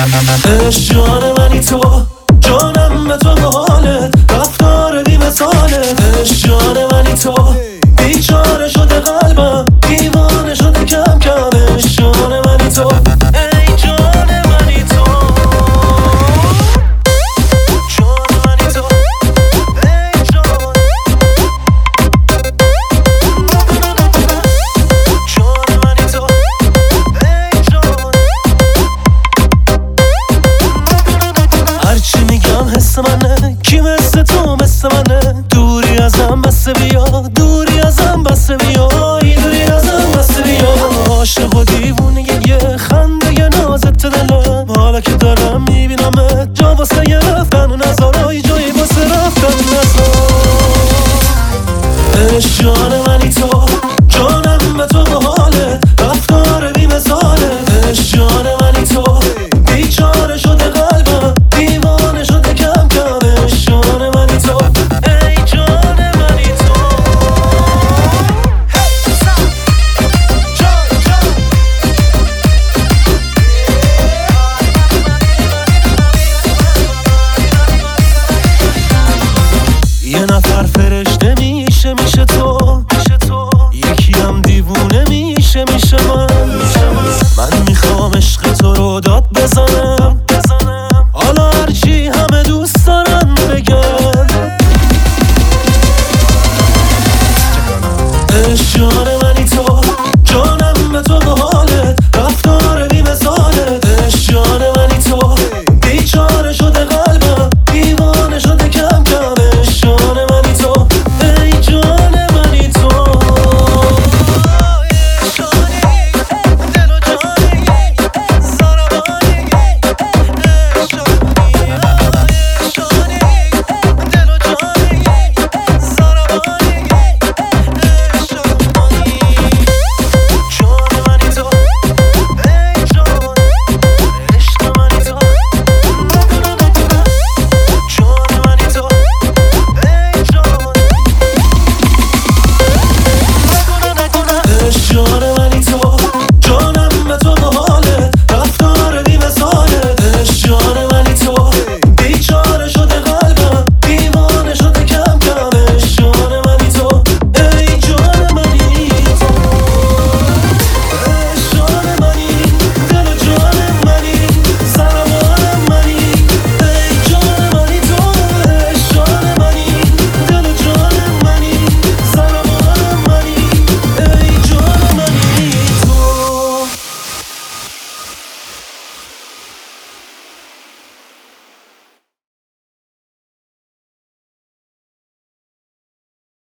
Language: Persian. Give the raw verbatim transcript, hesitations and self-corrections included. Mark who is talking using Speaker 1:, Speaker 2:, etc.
Speaker 1: عشق جان منی تو، جانم به تو حالت، رفتار بی مثالت. عشق جان منی تو، بیچاره شده قلبم، دیوانه شده کم کم. عشق جان منی تو، ای جان منی تو، جان منی تو، ای جان، جان منی تو، ای جان. هرچی میگم حس منه، کی مثل تو مثل منه. دوری ازم بسه بیا، دوری ازم بسه بیا، دوری ازم بسه بیا. عاشق و دیوونه یه خنده یه نازت دلم، حالا که دارم میبینمت جا واسه یه رفتن و نزارای جایی واسه رفتن نزار. عشق جان منی تو، جانم به تو حالت، رفتار بی مثالت. عشق جان منی تو، بیچاره شده قلبم، دیوانه شده کم کم. عشق جان منی تو، ای جان منی تو، جان جان. یه نفر فرشته میشه میشه تو، یکی هم دیوونه میشه میشه من. من میخوام عشق تو رو داد بزنم،